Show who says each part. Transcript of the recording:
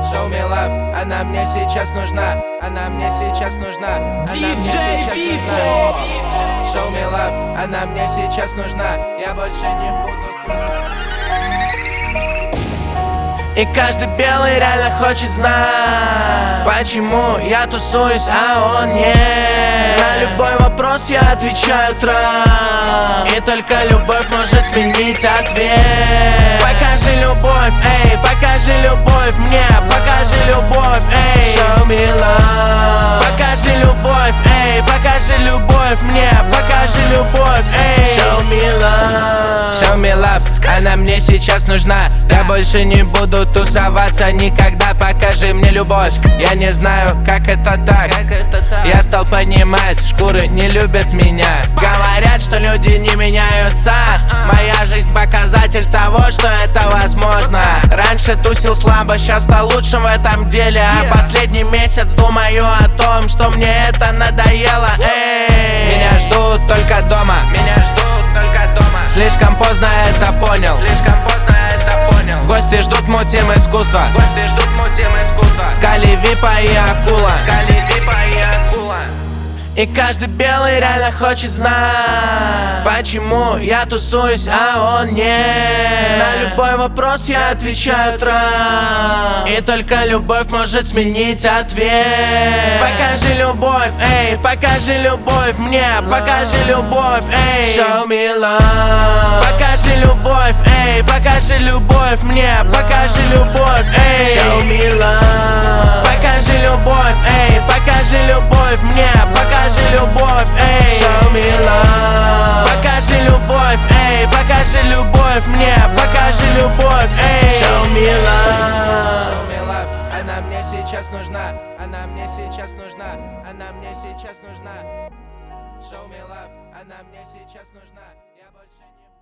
Speaker 1: Show me love, она мне сейчас нужна, она мне сейчас нужна,
Speaker 2: DJ Vivo.
Speaker 1: Show me love, она мне сейчас нужна, я больше не буду тусовать. И каждый белый реально хочет знать, почему я тусуюсь, а он нет. На любой вопрос я отвечаю трап, и только любовь может сменить ответ. Покажи любовь, эй, покажи любовь мне, покажи любовь, эй. Show me love. Покажи любовь, эй, покажи любовь мне, покажи любовь, эй. Show me love. Show me love, она мне сейчас нужна, я больше не буду тусоваться никогда. Покажи мне любовь, я не знаю, как это так. Я стал понимать, шкуры не любят меня. Говорят, что люди не меняются, моя жизнь показатель того, что это возможно. Раньше тусил слабо, сейчас стал лучшим в этом деле. А последний месяц думаю о том, что мне это надоело. Эй, меня ждут только дома, меня ждут только дома. Слишком поздно это понял, слишком поздно это понял. Гости ждут мутим искусства, гости ждут мутим искусства. Скали Випа и Акула, Скали Випа и Акула. И каждый белый реально хочет знать, почему я тусуюсь, а он нет. На любой вопрос я отвечаю трап, и только любовь может сменить ответ. Покажи любовь, эй, покажи любовь мне, покажи любовь, эй. Show me love. Покажи любовь, эй, покажи любовь мне, покажи любовь, эй. Show me love. Покажи любовь, эй, покажи любовь мне, покажи любовь, эй. Show me love. Покажи любовь, эй, покажи любовь мне, покажи любовь, эй. Show me love. Show me love. Она мне сейчас нужна, она мне сейчас нужна, она мне сейчас нужна. Show me love, она мне сейчас нужна, я больше не